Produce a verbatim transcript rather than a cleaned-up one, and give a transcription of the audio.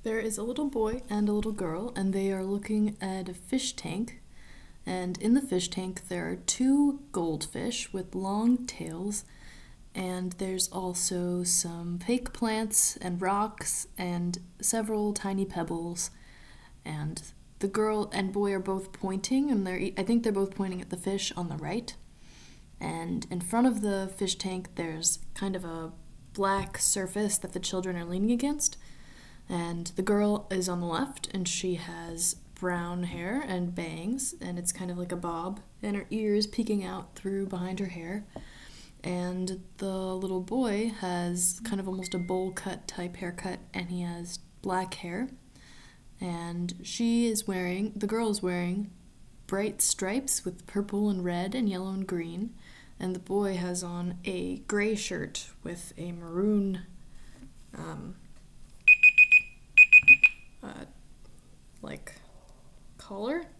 There is a little boy and a little girl, and they are looking at a fish tank. And in the fish tank, there are two goldfish with long tails, and there's also some fake plants and rocks and several tiny pebbles. And the girl and boy are both pointing, and they're I think they're both pointing at the fish on the right. And in front of the fish tank, there's kind of a black surface that the children are leaning against. And the girl is on the left, and she has brown hair and bangs, and it's kind of like a bob, and her ears peeking out through behind her hair. And the little boy has kind of almost a bowl cut type haircut, and he has black hair. And she is wearing, the girl is wearing bright stripes with purple and red and yellow and green. And the boy has on a gray shirt with a maroon um, uh, like collar